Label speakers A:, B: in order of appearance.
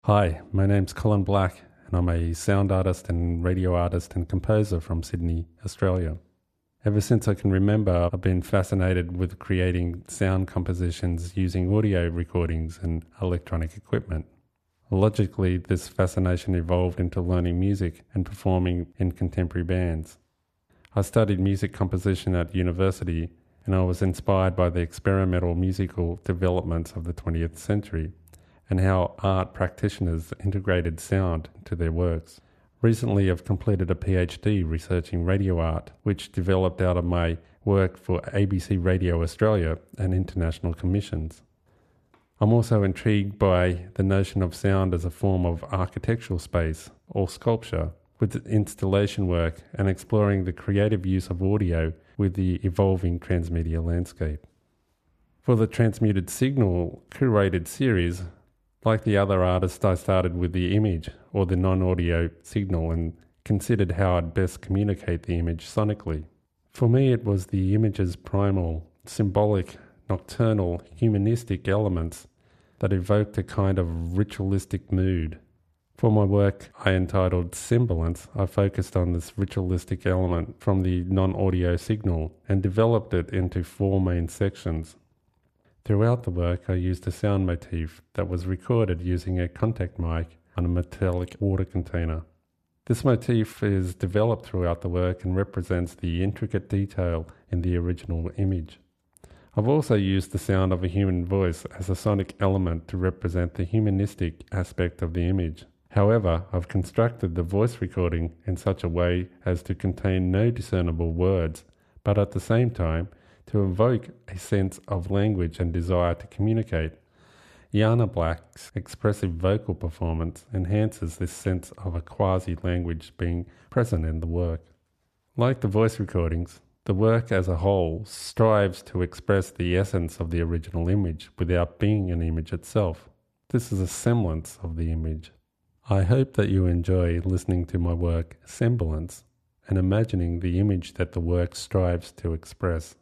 A: Hi, my name's Colin Black, and I'm a sound artist and radio artist and composer from Sydney, Australia. Ever since I can remember, I've been fascinated with creating sound compositions using audio recordings and electronic equipment. Logically, this fascination evolved into learning music and performing in contemporary bands. I studied music composition at university, and I was inspired by the experimental musical developments of the 20th century and how art practitioners integrated sound into their works. Recently, I've completed a PhD researching radio art, which developed out of my work for ABC Radio Australia and international commissions. I'm also intrigued by the notion of sound as a form of architectural space or sculpture, with installation work and exploring the creative use of audio with the evolving transmedia landscape. For the Transmuted Signal curated series, like the other artists, I started with the image or the non-audio signal and considered how I'd best communicate the image sonically. For me, it was the image's primal, symbolic, nocturnal, humanistic elements that evoked a kind of ritualistic mood. For my work I entitled Semblance, I focused on this ritualistic element from the non-audio signal and developed it into 4 main sections. Throughout the work, I used a sound motif that was recorded using a contact mic on a metallic water container. This motif is developed throughout the work and represents the intricate detail in the original image. I've also used the sound of a human voice as a sonic element to represent the humanistic aspect of the image. However, I've constructed the voice recording in such a way as to contain no discernible words, but at the same time, to evoke a sense of language and desire to communicate. Yana Black's expressive vocal performance enhances this sense of a quasi-language being present in the work. Like the voice recordings, the work as a whole strives to express the essence of the original image without being an image itself. This is a semblance of the image. I hope that you enjoy listening to my work, Semblance, and imagining the image that the work strives to express.